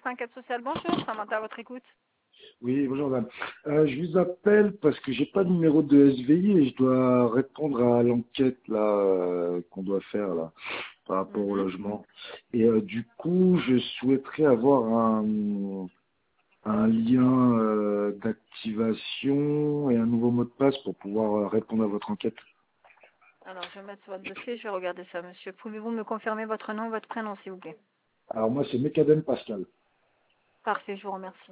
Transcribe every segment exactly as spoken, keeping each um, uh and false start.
Enquête sociale, bonjour, Samantha à votre écoute. Oui, bonjour madame. Euh, je vous appelle parce que j'ai pas de numéro de S V I et je dois répondre à l'enquête là euh, qu'on doit faire là par rapport au Mhm. logement. Et euh, du coup, je souhaiterais avoir un, un lien euh, d'activation et un nouveau mot de passe pour pouvoir euh, répondre à votre enquête. Alors, je vais mettre sur votre dossier, je vais regarder ça, monsieur. Pouvez-vous me confirmer votre nom et votre prénom, s'il vous plaît? Alors moi, c'est Mekadem Pascal. Parfait, je vous remercie.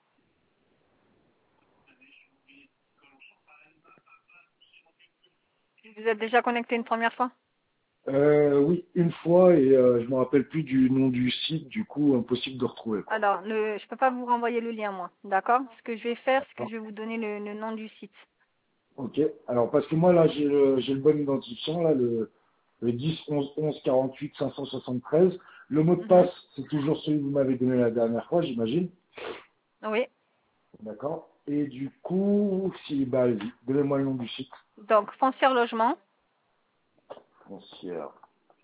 Vous êtes déjà connecté une première fois? Euh, oui, une fois et euh, je me rappelle plus du nom du site, du coup impossible de retrouver. Quoi. Alors, le, je ne peux pas vous renvoyer le lien, moi. D'accord? Ce que je vais faire, c'est que je vais vous donner le, le nom du site. Ok. Alors parce que moi là j'ai le, j'ai le bon identifiant là, le, le dix onze onze quarante-huit cinq cent soixante-treize. Le mot de Mhm. passe, c'est toujours celui que vous m'avez donné la dernière fois, j'imagine. Oui. D'accord. Et du coup, si bah allez-y, donnez-moi le nom du site. Donc, foncière logement, Foncière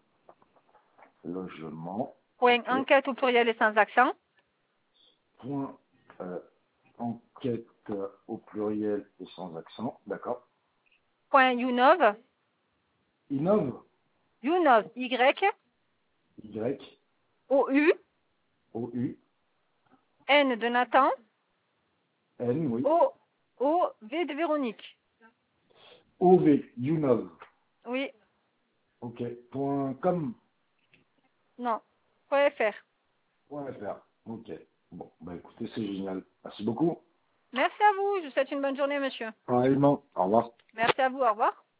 logement. point Ok. enquête au pluriel et sans accent, Point euh, enquête euh, au pluriel et sans accent. D'accord. point Younov, Innove. Younov, Y, Y O, U, O U N de Nathan, N oui. O, O, V de Véronique. O V Innove. Oui, Ok. Point com. non, point F R. Point F R. Ok. Bon, bah écoutez, c'est génial. Merci beaucoup. Merci à vous, je vous souhaite une bonne journée, monsieur. Pareillement. Au revoir. Merci à vous, au revoir.